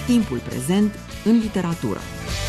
Timpul prezent în literatură.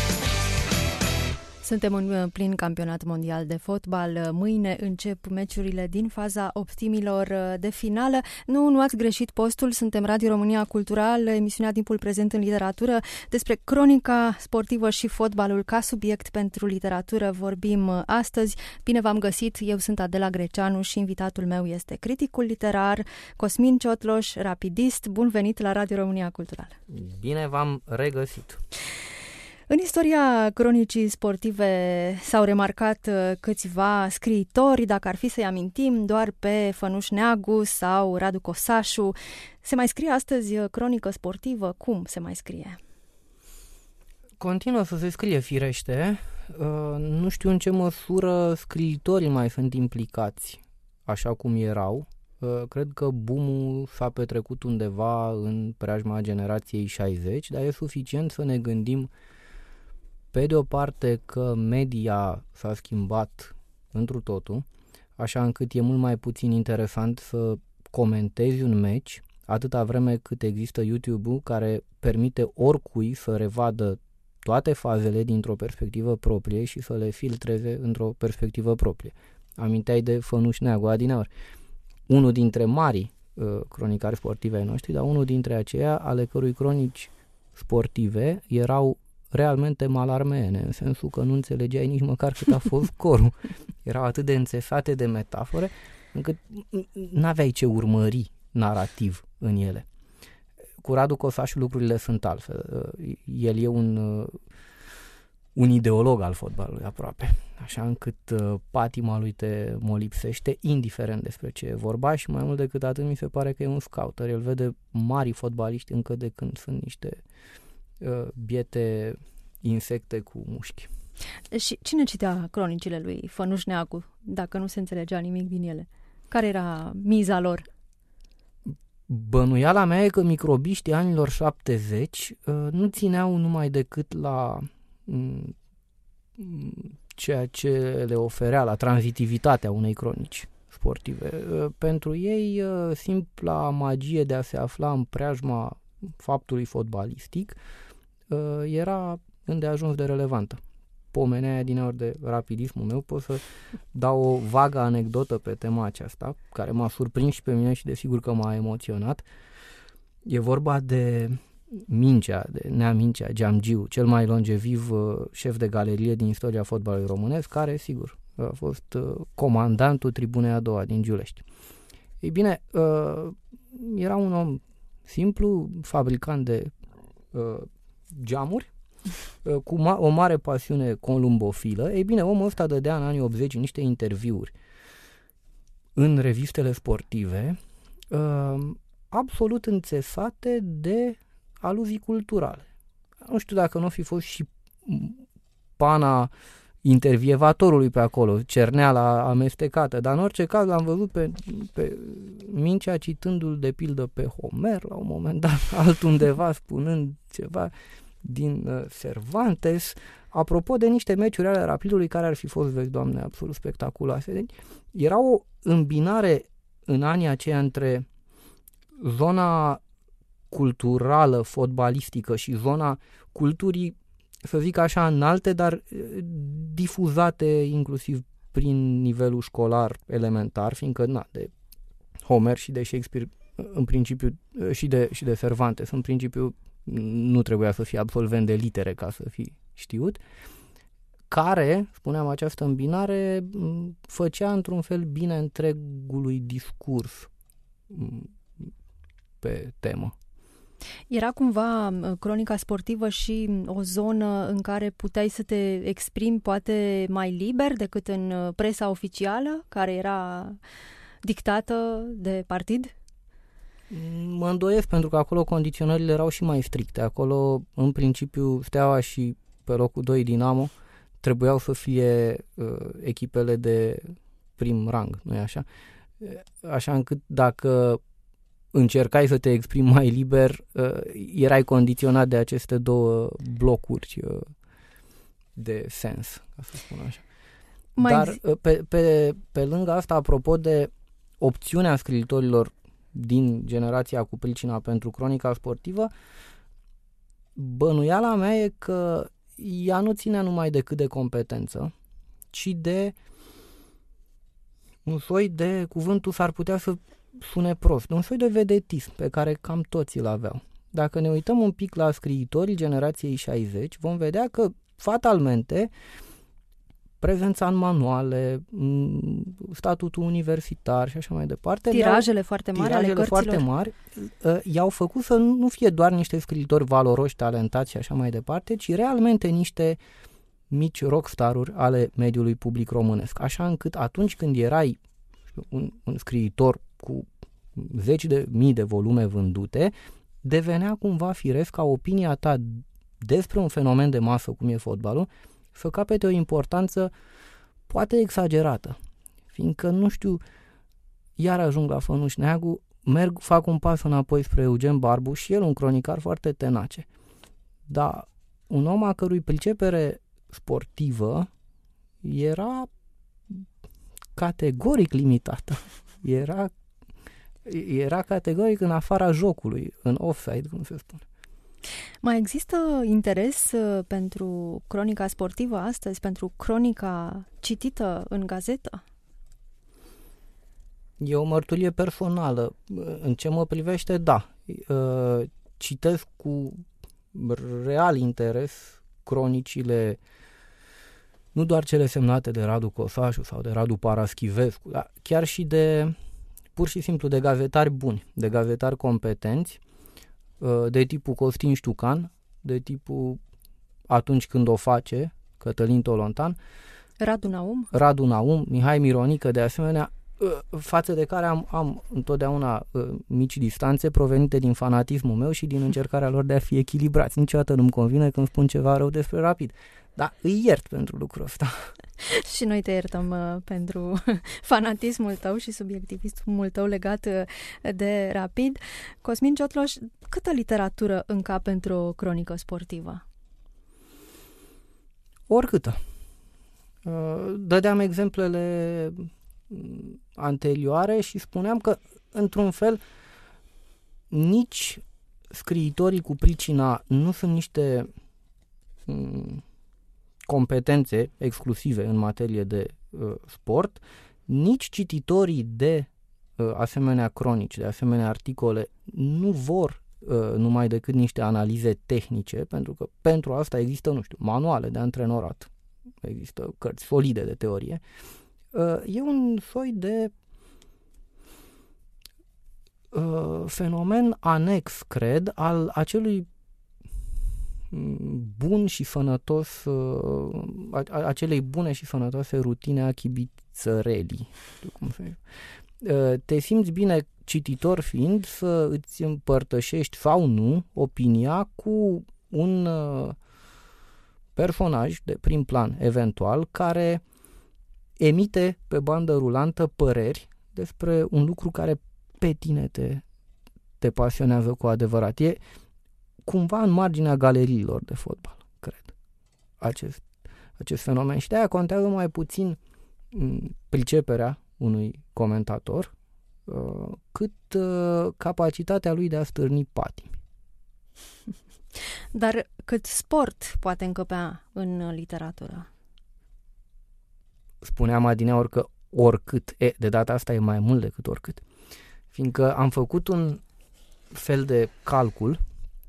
Suntem în plin campionat mondial de fotbal. Mâine încep meciurile din faza optimilor de finală. Nu ați greșit postul, suntem Radio România Cultural, emisiunea Timpul prezent în literatură. Despre cronica sportivă și fotbalul ca subiect pentru literatură vorbim astăzi. Bine v-am găsit, eu sunt Adela Greceanu și invitatul meu este criticul literar Cosmin Ciotloș, rapidist. Bun venit la Radio România Cultural. Bine v-am regăsit. În istoria cronicii sportive s-au remarcat câțiva scriitori, dacă ar fi să-i amintim, doar pe Fănuș Neagu sau Radu Cosașu. Se mai scrie astăzi cronică sportivă? Cum se mai scrie? Continuă să se scrie, firește. Nu știu în ce măsură scriitorii mai sunt implicați așa cum erau. Cred că boom-ul s-a petrecut undeva în preajma generației 60, dar e suficient să ne gândim pe de o parte că media s-a schimbat întru totul, așa încât e mult mai puțin interesant să comentezi un meci atâta vreme cât există YouTube-ul care permite oricui să revadă toate fazele dintr-o perspectivă proprie și să le filtreze într-o perspectivă proprie. Aminteai de Fănuș Neagu adineauri, unul dintre marii cronicari sportive ai noștri, dar unul dintre aceia ale cărui cronici sportive erau realmente malarmeene, în sensul că nu înțelegeai nici măcar cât a fost scorul. Erau atât de înțesate de metafore, încât n-aveai ce urmări narrativ în ele. Cu Radu Cosașu lucrurile sunt altfel. El e un ideolog al fotbalului aproape, așa încât patima lui te molipsește, indiferent despre ce e vorba, și mai mult decât atât mi se pare că e un scouter. El vede mari fotbaliști încă de când sunt niște biete insecte cu mușchi. Și cine citea cronicile lui Fănuș Neagu, dacă nu se înțelegea nimic din ele? Care era miza lor? Bănuiala mea e că microbiștii anilor 70 nu țineau numai decât la ceea ce le oferea, la tranzitivitatea unei cronici sportive. Pentru ei, simpla magie de a se afla în preajma faptului fotbalistic era îndeajuns de relevantă. Pomenea aia din de rapidismul meu, pot să dau o vagă anecdotă pe tema aceasta, care m-a surprins și pe mine și desigur că m-a emoționat. E vorba de Nea Mincea Geamgiu, cel mai longeviv șef de galerie din istoria fotbalului românesc, care, sigur, a fost comandantul Tribunei a doua din Giulești. Ei bine, era un om simplu, fabricant de geamuri, cu o mare pasiune columbofilă. Ei bine, omul ăsta dădea în anii 80 niște interviuri în revistele sportive absolut înțesate de aluzii culturale. Nu știu dacă nu o fi fost și pana intervievatorului pe acolo, cerneala amestecată, dar în orice caz l-am văzut pe Mincea citându-l de pildă pe Homer la un moment dat, altundeva spunând ceva din Cervantes, apropo de niște meciuri ale Rapidului care ar fi fost, vezi, Doamne, absolut spectaculoase. Deci, era o îmbinare în anii aceia între zona culturală, fotbalistică și zona culturii, să zic așa, înalte, dar difuzate inclusiv prin nivelul școlar elementar, fiindcă de Homer și de Shakespeare în principiu și de Cervantes în principiu nu trebuia să fii absolvent de litere ca să fii știut, care, spuneam, această îmbinare făcea într-un fel bine întregului discurs pe temă. Era cumva cronica sportivă și o zonă în care puteai să te exprimi poate mai liber decât în presa oficială, care era dictată de partid? Mă îndoiesc, pentru că acolo condiționările erau și mai stricte. Acolo, în principiu, Steaua și pe locul 2 Dinamo trebuiau să fie echipele de prim rang, nu-i așa? Așa încât dacă încercai să te exprimi mai liber, erai condiționat de aceste două blocuri de sens, ca să spun așa. Dar pe lângă asta, apropo de opțiunea scriitorilor din generația cu pricina pentru cronica sportivă, bănuiala mea e că ea nu ține numai decât de competență, ci de un soi de, cuvântul s-ar putea să sune prost, un soi de vedetism pe care cam toți îl aveau. Dacă ne uităm un pic la scriitorii generației 60, vom vedea că fatalmente prezența în manuale, statutul universitar și așa mai departe. Tirajele foarte mari ale cărților. Foarte mari i-au făcut să nu fie doar niște scriitori valoroși, talentați și așa mai departe, ci realmente niște mici rockstaruri ale mediului public românesc. Așa încât atunci când erai un scriitor cu zeci de mii de volume vândute, devenea cumva firesc ca opinia ta despre un fenomen de masă cum e fotbalul să capete o importanță poate exagerată. Fiindcă, nu știu, iar ajung la Fănuș Neagu, fac un pas înapoi spre Eugen Barbu și el un cronicar foarte tenace. Dar un om a cărui pricepere sportivă era categoric limitată. Era categoric în afara jocului, în offside, cum se spune. Mai există interes pentru cronica sportivă astăzi, pentru cronica citită în gazetă? E o mărturie personală. În ce mă privește, da. Citesc cu real interes cronicile, nu doar cele semnate de Radu Cosașu sau de Radu Paraschivescu, dar chiar și pur și simplu de gazetari buni, de gazetari competenți, de tipul Costin Ștucan, de tipul Atunci când o face, Cătălin Tolontan, Radu Naum, Mihai Mironică, de asemenea, față de care am întotdeauna mici distanțe provenite din fanatismul meu și din încercarea lor de a fi echilibrați. Niciodată nu-mi convine când spun ceva rău despre Rapid. Dar îi iert pentru lucrul ăsta. Și noi te iertăm pentru fanatismul tău și subiectivismul tău legat de Rapid. Cosmin Ciotloș, câtă literatură încape într-o cronică sportivă? Oricâtă. Dădeam exemplele anterioare și spuneam că, într-un fel, nici scriitorii cu pricina nu sunt niște competențe exclusive în materie de sport, nici cititorii de asemenea cronici, de asemenea articole, nu vor numai decât niște analize tehnice, pentru că pentru asta există, nu știu, manuale de antrenorat, există cărți solide de teorie. E un soi de fenomen anex, cred, al acelui bun și sănătos, acelei bune și sănătoase rutine a chibițărelii. Te simți bine, cititor fiind, să îți împărtășești sau nu opinia cu un personaj de prim plan, eventual, care emite pe bandă rulantă păreri despre un lucru care pe tine te pasionează cu adevărat. E cumva în marginea galeriilor de fotbal, cred, acest fenomen. Și de-aia contează mai puțin priceperea unui comentator cât capacitatea lui de a stârni patimi. Dar cât sport poate încăpea în literatură? Spuneam adineaori că oricât. De data asta e mai mult decât oricât. Fiindcă am făcut un fel de calcul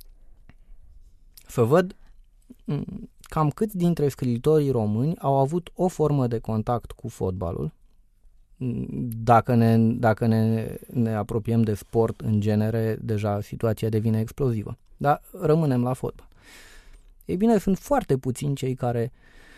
să văd cam câți dintre scriitorii români au avut o formă de contact cu fotbalul. Dacă ne apropiem de sport, în genere, deja situația devine explozivă. Dar rămânem la fotbal. Ei bine, sunt foarte puțini cei care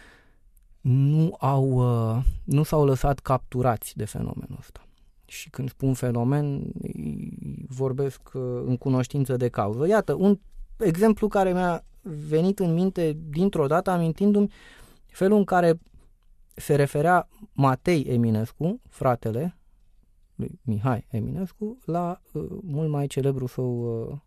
nu s-au lăsat capturați de fenomenul ăsta. Și când spun fenomen, vorbesc în cunoștință de cauză. Iată, un exemplu care mi-a venit în minte dintr-o dată, amintindu-mi felul în care se referea Matei Eminescu, fratele lui Mihai Eminescu, la mult mai celebru său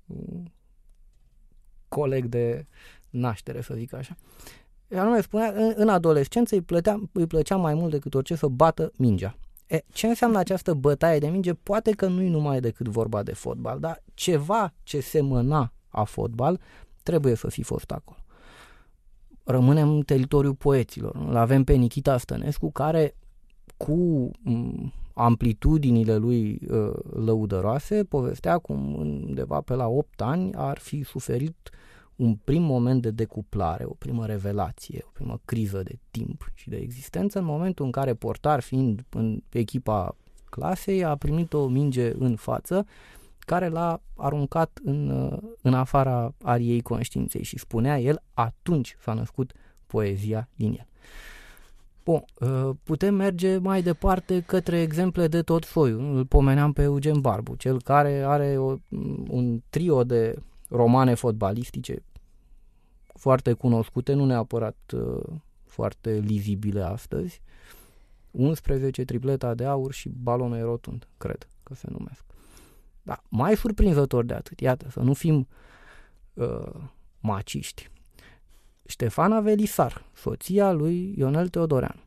coleg de naștere, să zic așa. Anume spunea, în adolescență îi plăcea mai mult decât orice să bată mingea. Ce înseamnă această bătaie de minge? Poate că nu-i numai decât vorba de fotbal, dar ceva ce semăna a fotbal trebuie să fi fost acolo. Rămânem în teritoriul poeților. Îl avem pe Nikita Stănescu, care cu amplitudinile lui lăudăroase povestea cum undeva pe la 8 ani ar fi suferit un prim moment de decuplare, o primă revelație, o primă criză de timp și de existență, în momentul în care, portar fiind în echipa clasei, a primit o minge în față care l-a aruncat în afara ariei conștiinței și spunea el, atunci s-a născut poezia din el. Bun, putem merge mai departe către exemple de tot soiul. Îl pomeneam pe Eugen Barbu, cel care are un trio de romane fotbalistice foarte cunoscute, nu neapărat foarte lizibile astăzi. 11, tripleta de aur și balonul rotund, cred că se numesc. Da, mai surprinzător de atât, iată, să nu fim maciști. Ștefana Velisar, soția lui Ionel Teodoreanu,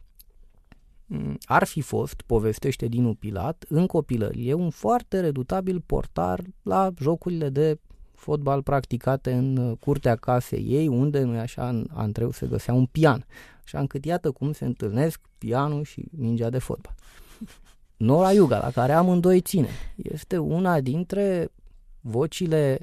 ar fi fost, povestește Dinu Pilat, în copilărie un foarte redutabil portar la jocurile de fotbal practicate în curtea casei ei, unde, nu-i așa, în antreu se găsea un pian. Așa încât iată cum se întâlnesc pianul și mingea de fotbal. Nora Iuga, la care amândoi ține, este una dintre vocile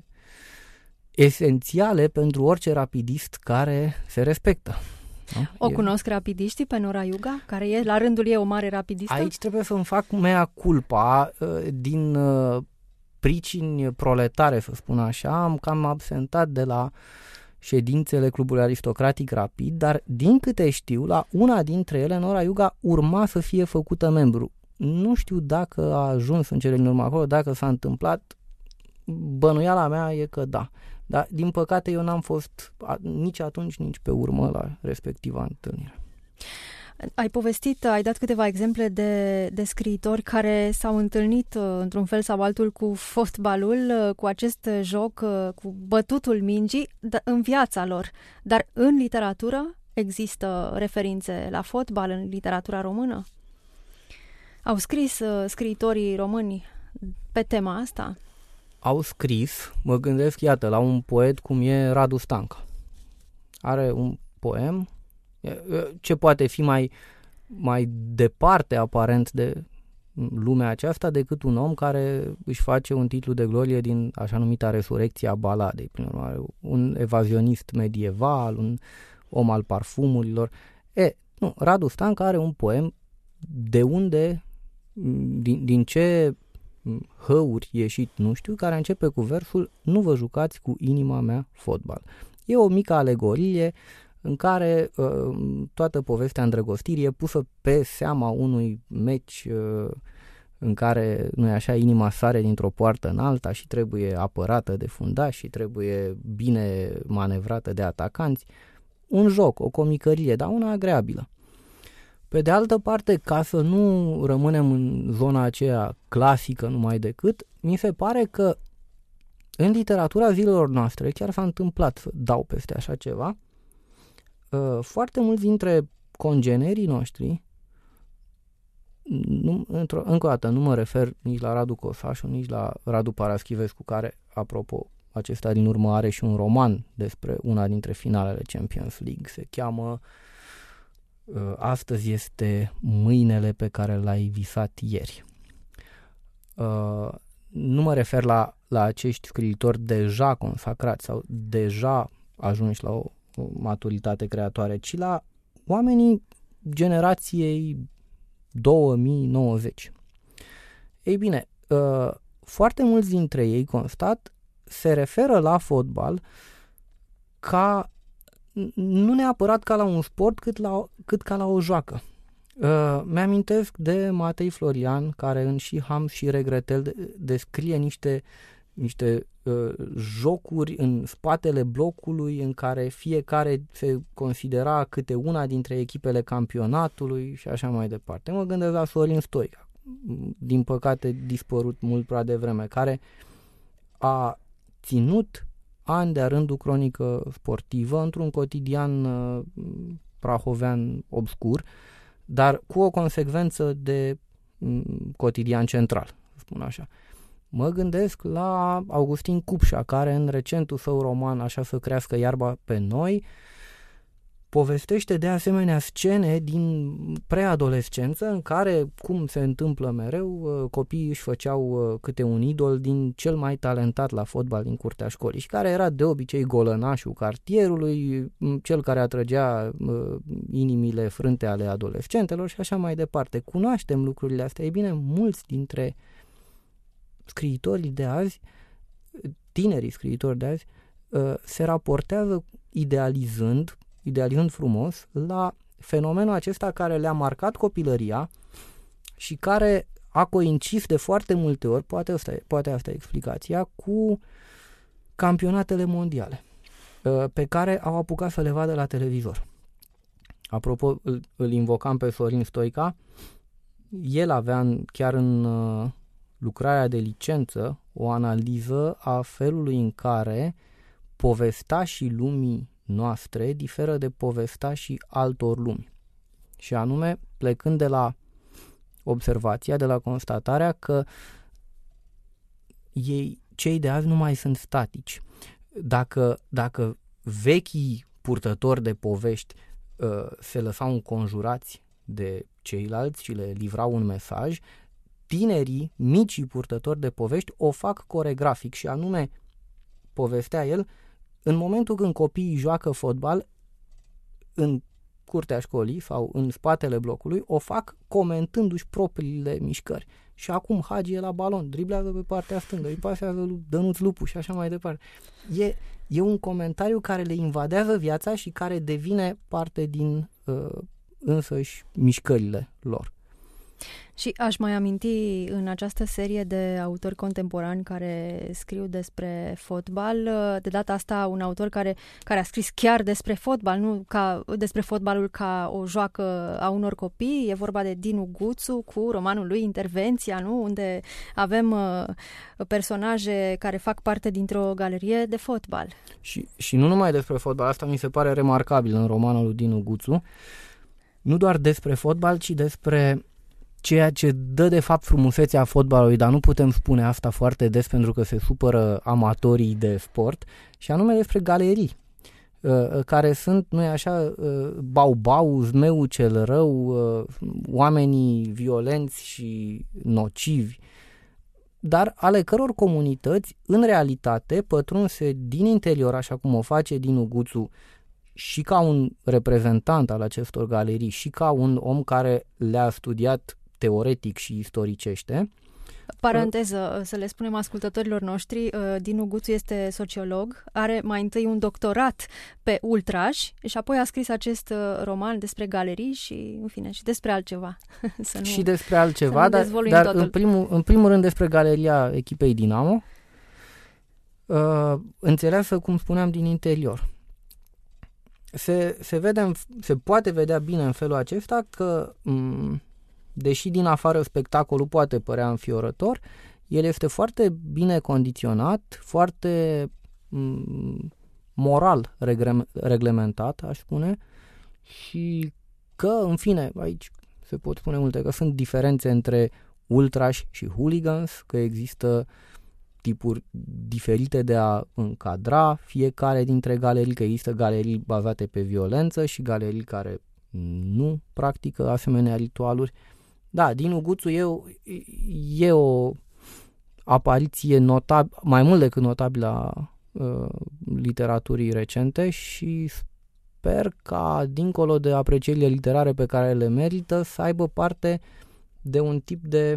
esențiale pentru orice rapidist care se respectă. O cunosc rapidiștii pe Nora Iuga, care e la rândul ei o mare rapidistă? Aici trebuie să-mi fac mea culpa din pricini proletare, să spun așa. Am cam absentat de la ședințele Clubului Aristocratic Rapid, dar din câte știu, la una dintre ele, Nora Iuga urma să fie făcută membru. Nu știu dacă a ajuns în cele din urmă acolo, dacă s-a întâmplat, bănuiala mea e că da. Dar, din păcate, eu n-am fost nici atunci, nici pe urmă la respectiva întâlnire. Ai povestit, ai dat câteva exemple de scriitori care s-au întâlnit într-un fel sau altul cu fotbalul, cu acest joc, cu bătutul mingii în viața lor. Dar în literatură există referințe la fotbal în literatura română? Au scris scriitorii români pe tema asta? Au scris, mă gândesc, iată, la un poet cum e Radu Stanca. Are un poem ce poate fi mai departe aparent de lumea aceasta decât un om care își face un titlu de glorie din așa numita resurecție a baladei. Prin urmare, un evazionist medieval, un om al parfumurilor. Radu Stanca are un poem de unde, din ce hăuri ieșit, nu știu, care începe cu versul "Nu vă jucați cu inima mea fotbal". E o mică alegorie în care toată povestea îndrăgostirii e pusă pe seama unui meci în care, nu-i așa, inima sare dintr-o poartă în alta și trebuie apărată de fundași și trebuie bine manevrată de atacanți. Un joc, o comicărie, dar una agreabilă. Pe de altă parte, ca să nu rămânem în zona aceea clasică numai decât, mi se pare că în literatura zilelor noastre, chiar s-a întâmplat să dau peste așa ceva, foarte mulți dintre congenerii noștri, încă o dată, nu mă refer nici la Radu Cosașu, nici la Radu Paraschivescu, care, apropo, acesta din urmă are și un roman despre una dintre finalele Champions League. Se cheamă Astăzi este mâinele pe care l-ai visat ieri. Nu mă refer la acești scriitori deja consacrați sau deja ajunși la o maturitate creatoare, ci la oamenii generației 2090. Ei bine, foarte mulți dintre ei, constat, se referă la fotbal ca nu neapărat ca la un sport, cât ca la o joacă. Mi-amintesc de Matei Florian, care în Și Hams și Regretel descrie niște jocuri în spatele blocului în care fiecare se considera câte una dintre echipele campionatului și așa mai departe. Mă gândesc la Sorin Stoica, din păcate dispărut mult prea devreme, care a ținut ani de-a rândul cronică sportivă într-un cotidian prahovean obscur, dar cu o consecvență de cotidian central, să spun așa. Mă gândesc la Augustin Cupșa, care în recentul său roman Așa să crească iarba pe noi povestește de asemenea scene din preadolescență în care, cum se întâmplă mereu, copiii își făceau câte un idol din cel mai talentat la fotbal din curtea școlii și care era de obicei golănașul cartierului, cel care atrăgea inimile frânte ale adolescentelor și așa mai departe. Cunoaștem lucrurile astea. Ei bine, mulți dintre scriitorii de azi, tinerii scriitori de azi, se raportează idealizând frumos la fenomenul acesta care le-a marcat copilăria și care a coincis de foarte multe ori, poate asta e explicația, cu campionatele mondiale pe care au apucat să le vadă la televizor. Apropo, îl invocam pe Sorin Stoica, el avea chiar în lucrarea de licență o analiză a felului în care povestașii lumii noastre diferă de povestașii altor lumi. Și anume, plecând de la observația, de la constatarea că cei de azi nu mai sunt statici. Dacă vechii purtători de povești se lăsau înconjurați de ceilalți și le livrau un mesaj, tinerii, micii purtători de povești o fac coregrafic și anume, povestea el, în momentul când copiii joacă fotbal în curtea școlii sau în spatele blocului, o fac comentându-și propriile mișcări. Și acum Hagi e la balon, driblează pe partea stângă, îi pasează lui Dănuț Lupu și așa mai departe. E un comentariu care le invadează viața și care devine parte din însăși mișcările lor. Și aș mai aminti în această serie de autori contemporani care scriu despre fotbal, de data asta un autor care a scris chiar despre fotbal, nu despre fotbalul ca o joacă a unor copii. E vorba de Dinu Guțu cu romanul lui Intervenția, nu? Unde avem personaje care fac parte dintr-o galerie de fotbal. Și nu numai despre fotbal, asta mi se pare remarcabil în romanul lui Dinu Guțu, nu doar despre fotbal, ci despre ceea ce dă de fapt frumusețea fotbalului, dar nu putem spune asta foarte des pentru că se supără amatorii de sport, și anume despre galerii, care sunt, nu-i așa, Bau-Bau, Zmeu cel rău, oamenii violenți și nocivi, dar ale căror comunități, în realitate, pătrunse din interior, așa cum o face Dinu Guțu, și ca un reprezentant al acestor galerii și ca un om care le-a studiat teoretic și istoricește. Paranteză, să le spunem ascultătorilor noștri, Dinu Guțu este sociolog, are mai întâi un doctorat pe ultrași și apoi a scris acest roman despre galerii și, în fine, și despre altceva. Și despre altceva, dar în primul rând despre galeria echipei Dinamo, înțeleasă, cum spuneam, din interior. Se poate vedea bine în felul acesta că deși din afară spectacolul poate părea înfiorător, el este foarte bine condiționat, foarte moral reglementat, aș spune, și că, în fine, aici se pot spune multe, că sunt diferențe între ultrași și hooligans, că există tipuri diferite de a încadra fiecare dintre galerii, că există galerii bazate pe violență și galerii care nu practică asemenea ritualuri. Da, Dinu Guțu e o apariție mai mult decât notabilă a literaturii recente și sper ca, dincolo de aprecierile literare pe care le merită, să aibă parte de un tip de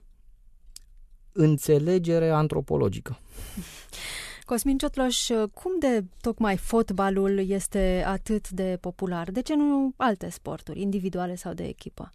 înțelegere antropologică. Cosmin Ciotloș, cum de tocmai fotbalul este atât de popular? De ce nu alte sporturi, individuale sau de echipă?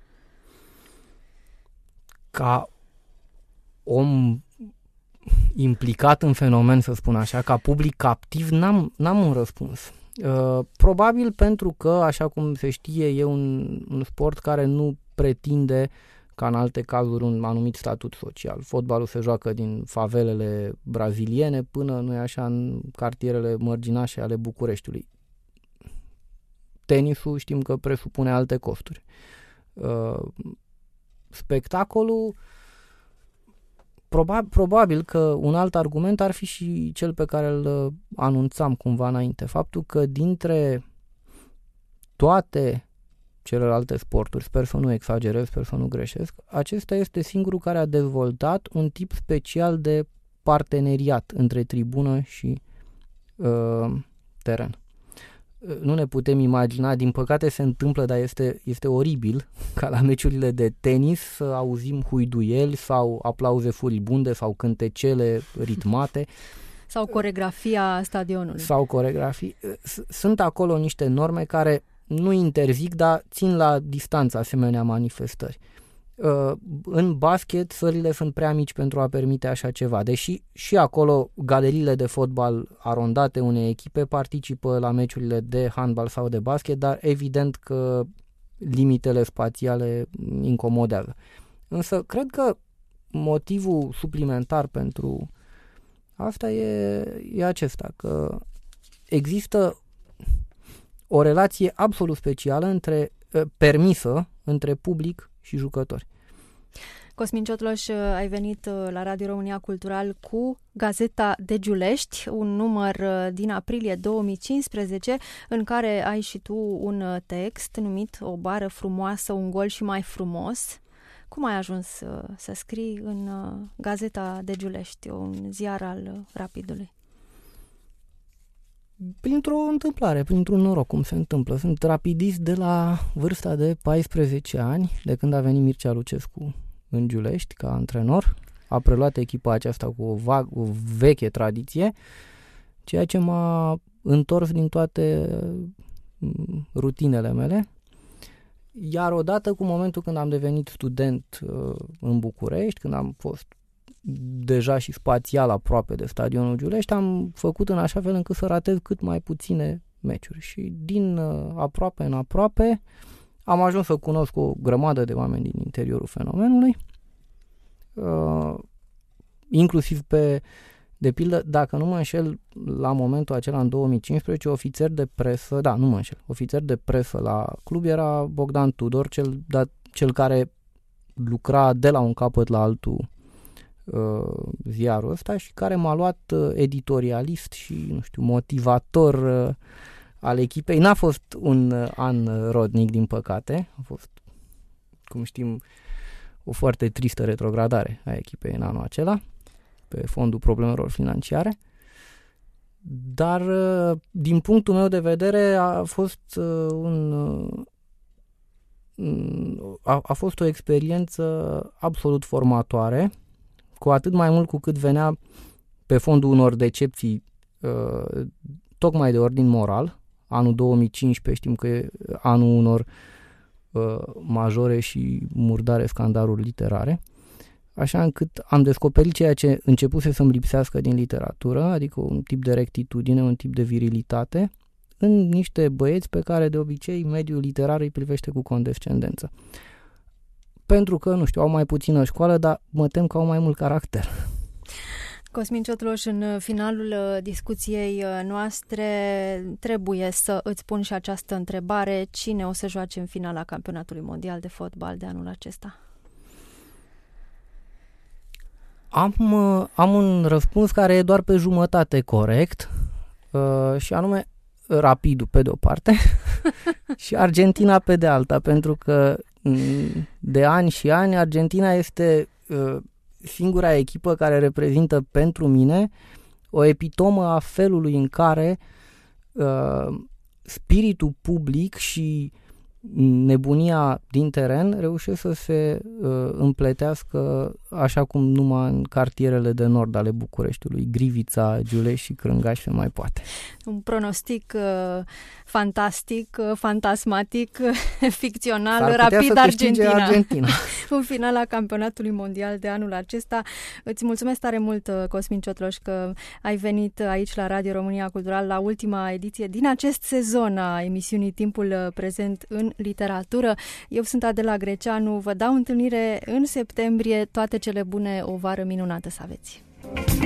Ca om implicat în fenomen, să spun așa, ca public captiv, n-am un răspuns. Probabil pentru că, așa cum se știe, e un sport care nu pretinde, ca în alte cazuri, un anumit statut social. Fotbalul se joacă din favelele braziliene până, nu-i așa, în cartierele mărginașe ale Bucureștiului. Tenisul știm că presupune alte costuri. Spectacolul Probabil că un alt argument ar fi și cel pe care îl anunțam cumva înainte. Faptul că dintre toate celelalte sporturi, sper să nu exagerez, sper să nu greșesc, acesta este singurul care a dezvoltat un tip special de parteneriat între tribună și teren. Nu ne putem imagina, din păcate se întâmplă, dar este oribil ca la meciurile de tenis să auzim huiduieli sau aplauze furibunde sau cântecele ritmate. Sau coregrafia stadionului. Sau coregrafii. Sunt acolo niște norme care nu interzic, dar țin la distanță asemenea manifestări. În basket, sălile sunt prea mici pentru a permite așa ceva, deși și acolo galeriile de fotbal arondate unei echipe participă la meciurile de handbal sau de basket, dar evident că limitele spațiale incomodează. Însă cred că motivul suplimentar pentru asta e acesta, că există o relație absolut specială permisă între public și jucători. Cosmin Ciotloș, ai venit la Radio România Cultural cu Gazeta de Giulești, un număr din aprilie 2015, în care ai și tu un text numit O bară frumoasă, un gol și mai frumos. Cum ai ajuns să scrii în Gazeta de Giulești, un ziar al Rapidului? Printr-o întâmplare, printr-un noroc, cum se întâmplă. Sunt rapidist de la vârsta de 14 ani, de când a venit Mircea Lucescu în Giulești ca antrenor. A preluat echipa aceasta cu o veche tradiție, ceea ce m-a întors din toate rutinele mele. Iar odată cu momentul când am devenit student în București, când am fost deja și spațial aproape de stadionul Giulești, am făcut în așa fel încât să ratez cât mai puține meciuri. Și din aproape în aproape am ajuns să cunosc o grămadă de oameni din interiorul fenomenului, inclusiv de pildă, dacă nu mă înșel, la momentul acela, în 2015, ofițer de presă la club era Bogdan Tudor, cel care lucra de la un capăt la altul ziarul ăsta și care m-a luat editorialist și, motivator al echipei. N-a fost un an rodnic, din păcate. A fost, cum știm, o foarte tristă retrogradare a echipei în anul acela, pe fondul problemelor financiare. Dar, din punctul meu de vedere, a fost o experiență absolut formatoare, cu atât mai mult cu cât venea pe fondul unor decepții tocmai de ordin moral. Anul 2015 știm că e anul unor majore și murdare scandaluri literare, așa încât am descoperit ceea ce începuse să-mi lipsească din literatură, adică un tip de rectitudine, un tip de virilitate, în niște băieți pe care de obicei mediul literar îi privește cu condescendență. Pentru că, au mai puțină școală, dar mă tem că au mai mult caracter. Cosmin Ciotloș, în finalul discuției noastre trebuie să îți pun și această întrebare. Cine o să joace în finala Campionatului Mondial de Fotbal de anul acesta? Am un răspuns care e doar pe jumătate corect, și anume Rapidul pe de-o parte și Argentina pe de alta, pentru că de ani și ani Argentina este singura echipă care reprezintă pentru mine o epitomă a felului în care spiritul public și nebunia din teren reușesc să se împletească așa cum numai în cartierele de nord ale Bucureștiului, Grivița, Giulești și Crângaș se mai poate. Un pronostic fantastic, fantasmatic, ficțional, Rapid Argentina. În finala Campionatului Mondial de anul acesta. Îți mulțumesc tare mult, Cosmin Ciotloș, că ai venit aici la Radio România Cultural la ultima ediție din acest sezon a emisiunii Timpul Prezent în Literatură. Eu sunt Adela Greceanu, vă dau întâlnire în septembrie. Toate cele bune, o vară minunată să aveți!